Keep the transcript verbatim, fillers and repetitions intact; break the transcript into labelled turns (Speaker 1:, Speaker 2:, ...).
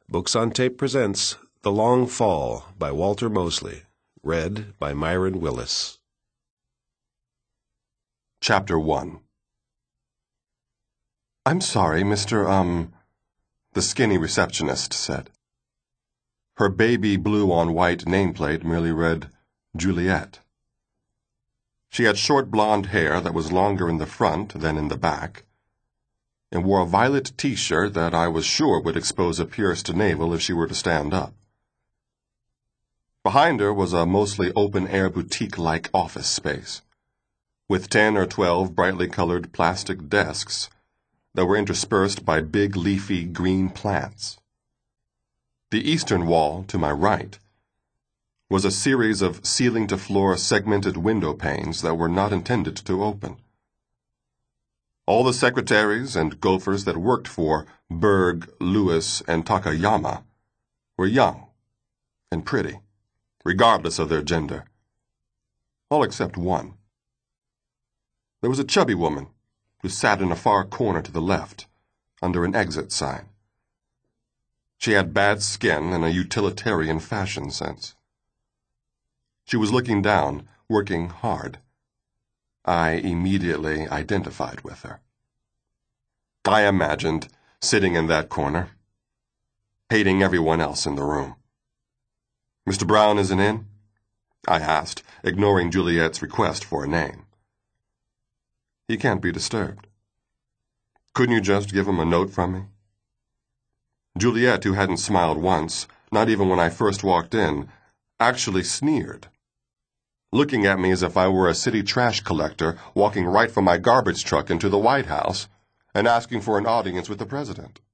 Speaker 1: Books on Tape presents The Long Fall by Walter Mosley, read by Myron Willis.
Speaker 2: Chapter one. "I'm sorry, Mister Um," the skinny receptionist said. Her baby blue-on-white nameplate merely read, Juliet. She had short blonde hair that was longer in the front than in the back, and wore a violet T-shirt that I was sure would expose a pierced navel if she were to stand up. Behind her was a mostly open-air boutique-like office space, with ten or twelve brightly colored plastic desks that were interspersed by big leafy green plants. The eastern wall, to my right, was a series of ceiling-to-floor segmented window panes that were not intended to open. All the secretaries and gophers that worked for Berg, Lewis, and Takayama were young and pretty, regardless of their gender. All except one. There was a chubby woman who sat in a far corner to the left, under an exit sign. She had bad skin and a utilitarian fashion sense. She was looking down, working hard. I immediately identified with her. I imagined sitting in that corner, hating everyone else in the room. "Mister Brown isn't in?" I asked, ignoring Juliet's request for a name. "He can't be disturbed." "Couldn't you just give him a note from me?" Juliet, who hadn't smiled once, not even when I first walked in, actually sneered, looking at me as if I were a city trash collector walking right from my garbage truck into the White House and asking for an audience with the president.